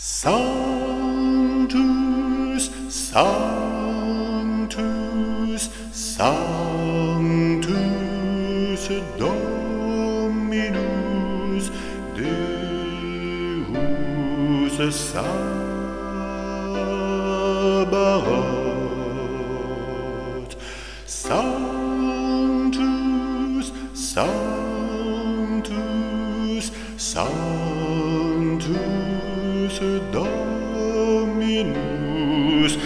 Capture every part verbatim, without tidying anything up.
Sanctus, Sanctus, Sanctus Dominus Deus Sabaoth. Sanctus, Sanctus, Sanctus Dominus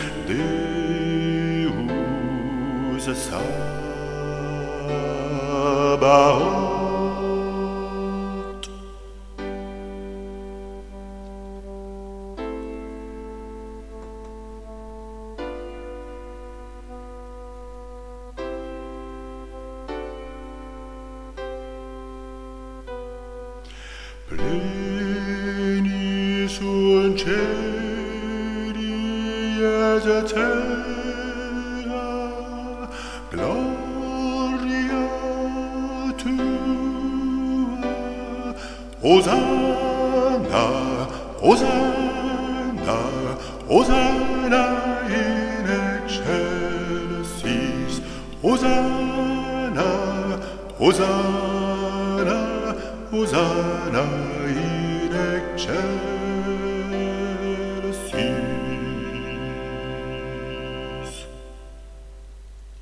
Deus Sabaoth. Pleni sunt celi et terra gloria tua. Hosanna, Hosanna, Hosanna in excelsis. Hosanna, Hosanna, Hosanna in excelsis.